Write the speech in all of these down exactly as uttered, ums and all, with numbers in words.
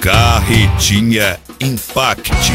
Carretinha Impact.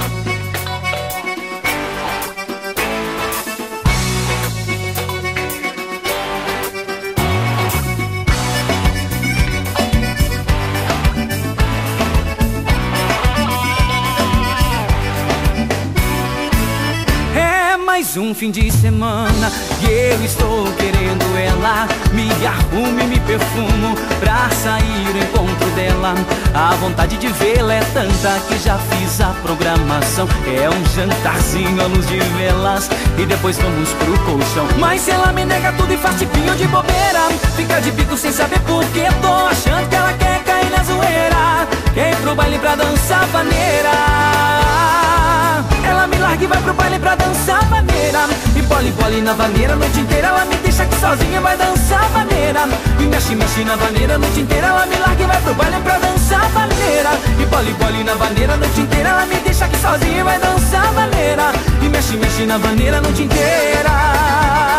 Mais um fim de semana e eu estou querendo ela. Me arrumo e me perfumo pra sair ao encontro dela. A vontade de vê-la é tanta que já fiz a programação. É um jantarzinho à luz de velas e depois vamos pro colchão. Mas se ela me nega tudo e faz tipinho de bobeira, fica de bico sem saber por que tô achando que ela quer cair na zoeira. Quer ir pro baile pra dançar vaneira. Ela me larga e vai pro baile pra dançar vaneira. E bole, bole na vaneira a noite inteira. Ela me deixa aqui sozinha e vai dançar vaneira. E mexe, mexe na vaneira a noite inteira. Ela me larga e vai pro baile pra dançar vaneira. E bole, bole na vaneira a noite inteira. Ela me deixa aqui sozinha e vai dançar vaneira. E mexe, mexe na vaneira a noite inteira.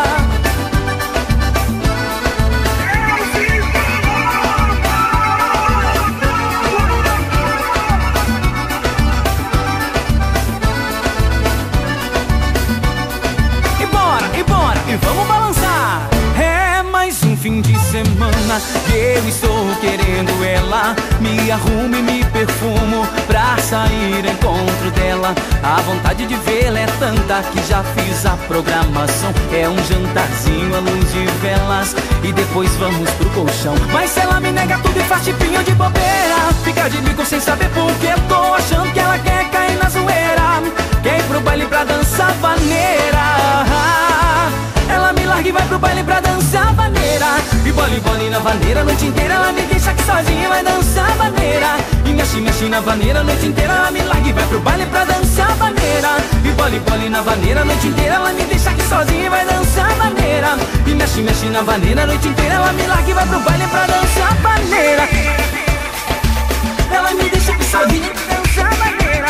Vamos balançar. É mais um fim de semana e eu estou querendo ela. Me arrumo e me perfumo pra sair ao encontro dela. A vontade de vê-la é tanta que já fiz a programação. É um jantarzinho à luz de velas e depois vamos pro colchão. Mas se ela me nega tudo e faz tipinho de bobeira, fica de bico sem saber por que tô achando que ela quer cair na zoeira. Quer ir pro baile pra dançar vaneira. Ela me larga e vai pro baile pra dançar vaneira. E bole, bole na vaneira a noite inteira. Ela me deixa aqui sozinha e vai dançar vaneira. E mexe, mexe na vaneira a noite inteira. Ela me larga e vai pro baile pra dançar vaneira. E bole, bole na vaneira a noite inteira. Ela me deixa aqui sozinha e vai dançar vaneira. E mexe, mexe na vaneira a noite inteira. Ela me larga e vai pro baile pra dançar vaneira. Ela me deixa aqui sozinha e vai dançar vaneira.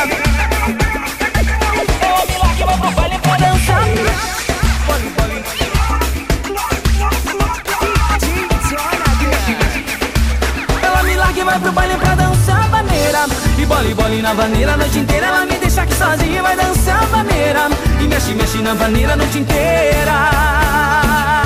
Ela me larga e vai pro baile pra dançar vaneira. Ela me larga e vai pro baile pra dançar vaneira. E bole, bole na vaneira a noite inteira. Ela me deixa aqui sozinha e vai dançar vaneira. E mexe, mexe na vaneira a noite inteira.